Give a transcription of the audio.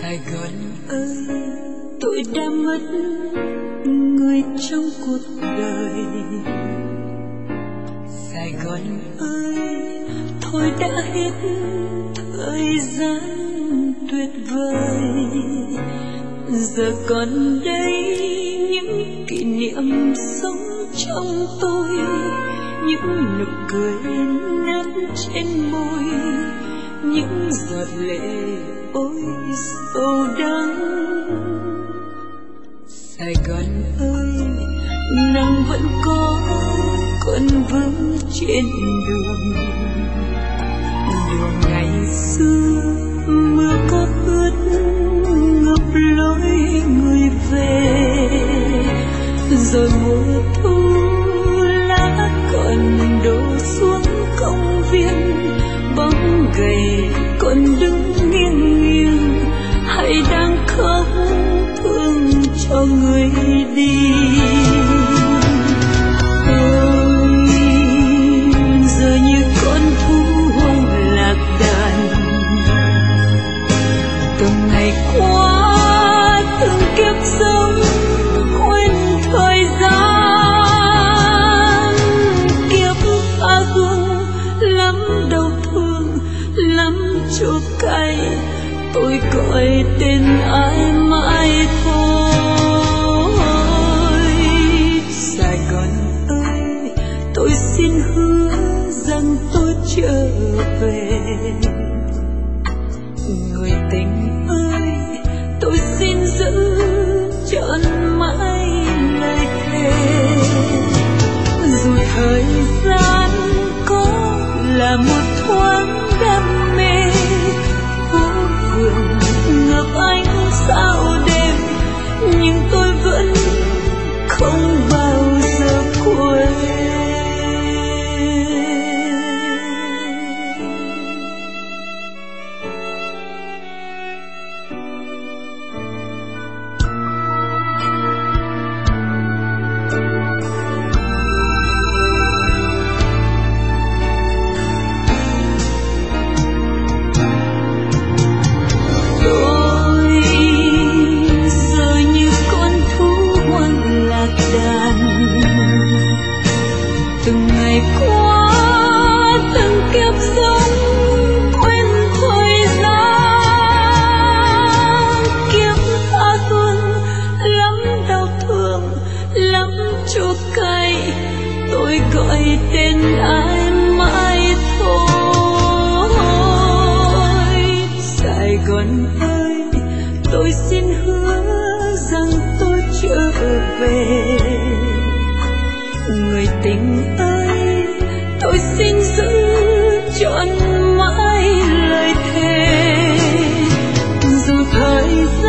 Sài Gòn ơi, tôi đã mất người trong cuộc đời. Sài Gòn ơi, thôi đã hết thời gian tuyệt vời. Giờ còn đây những kỷ niệm sống trong tôi, những nụ cười nát trên môi, những giọt lệ ôi sầu đắng. Sài Gòn ơi, nắng vẫn còn vương trên đường. Đường ngày xưa mưa có ướt ngập lối người về. Rồi mùa thu lá còn đổ xuống công viên, bóng gầy còn đứng nghiêng nghiêng, hay đang khóc thương cho người đi. Ôi, giờ như con thú hoang lạc đàn, từng ngày qua từng kiếp sống quên thời gian. Kiếp tha hương lắm đau thương, lắm chua cay, tôi gọi tên ai mãi thôi. Sài Gòn ơi, tôi xin hứa rằng tôi trở về. Người tình ơi, tôi xin giữ trọn mãi lời thề. Dù thời gian có là một thoáng đam mê, phố phường ngập ánh sao đêm, nhưng tôi vẫn không bao giờ quên. Từng ngày qua từng kiếp sống quên thời gian. Kiếp tha hương lắm đau thương, lắm chua cay, tôi gọi tên ai mãi thôi. Sài Gòn ơi, tôi xin hứa rằng tôi trở về. Người tình ơi, tôi xin giữ trọn mãi lời thề. Dù thời gian